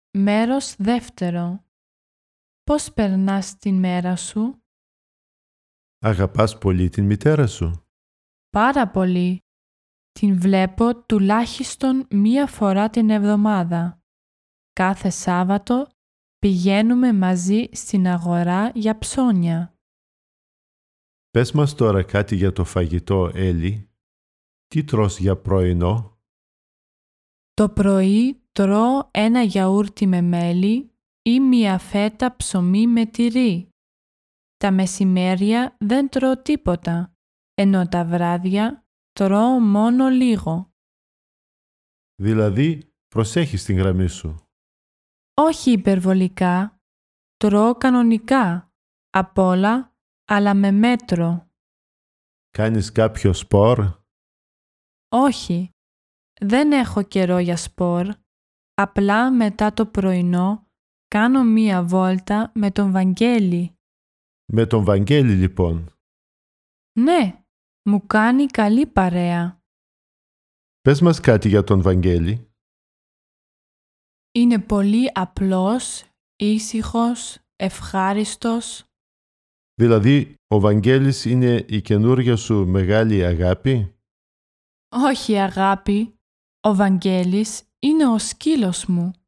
Μέρος δεύτερο. Πώς περνάς την μέρα σου? Αγαπάς πολύ την μητέρα σου? Πάρα πολύ. Την βλέπω τουλάχιστον μία φορά την εβδομάδα. Κάθε Σάββατο πηγαίνουμε μαζί στην αγορά για ψώνια. Πες μας τώρα κάτι για το φαγητό, Έλλη. Τι τρως για πρωινό? Το πρωί τρώω ένα γιαούρτι με μέλι ή μία φέτα ψωμί με τυρί. Τα μεσημέρια δεν τρώω τίποτα, ενώ τα βράδια τρώω μόνο λίγο. Δηλαδή, προσέχεις την γραμμή σου. Όχι υπερβολικά, τρώω κανονικά, απ' όλα, αλλά με μέτρο. Κάνεις κάποιο σπορ? Όχι, δεν έχω καιρό για σπορ, απλά μετά το πρωινό κάνω μία βόλτα με τον Βαγγέλη. Με τον Βαγγέλη λοιπόν. Ναι, μου κάνει καλή παρέα. Πες μας κάτι για τον Βαγγέλη. Είναι πολύ απλός, ήσυχος, ευχάριστος. Δηλαδή, ο Βαγγέλης είναι η καινούργια σου μεγάλη αγάπη? Όχι αγάπη, ο Βαγγέλης είναι ο σκύλος μου.